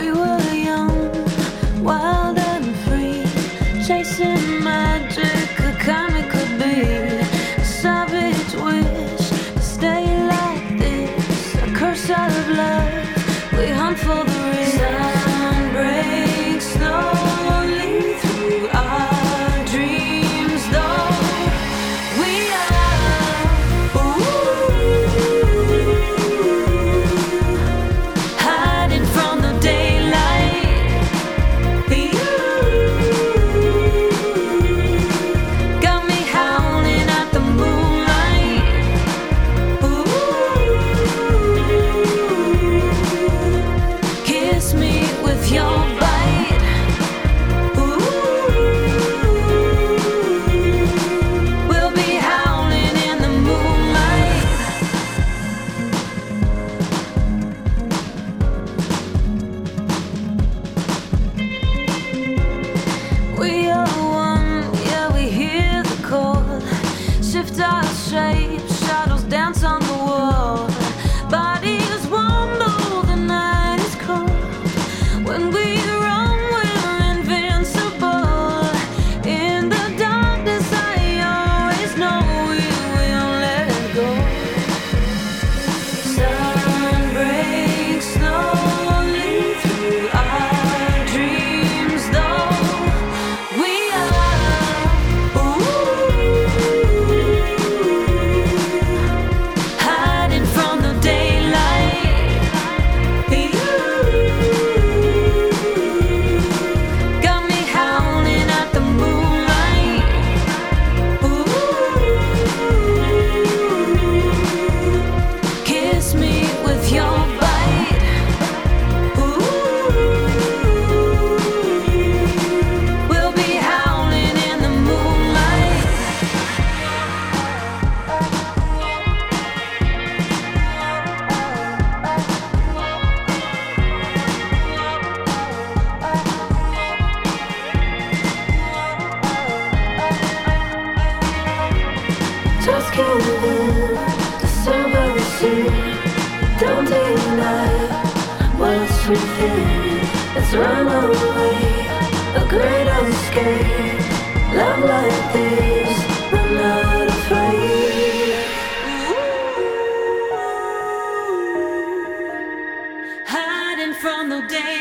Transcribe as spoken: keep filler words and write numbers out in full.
We were young, wild and free, chasing magic, a kind we could be. A savage wish to stay like this, a curse out of love. We hunt for the real. Sun breaks slowly through our dreams, though we are ooh, hiding from the daylight. You got me howling at the moonlight. Ooh, kiss me with your bite. Ooh, we'll be howling in the moonlight. We are one, yeah, we hear the call. Shift our shape, shadows dance on the wall. Bodies wobble, the night is cold. When we run, we're invincible. In the darkness, I always know we will let go. Sun breaks slowly through our dreams, though we are ooh, hiding from the daylight. You got me howling at the moonlight. Ooh, kiss me with your bite. Ooh, we'll be howling in the moonlight. Just can't live the silver sea. Don't deny what's within. Let's run away, a great escape. Love like this, we're not afraid. Hiding from the day.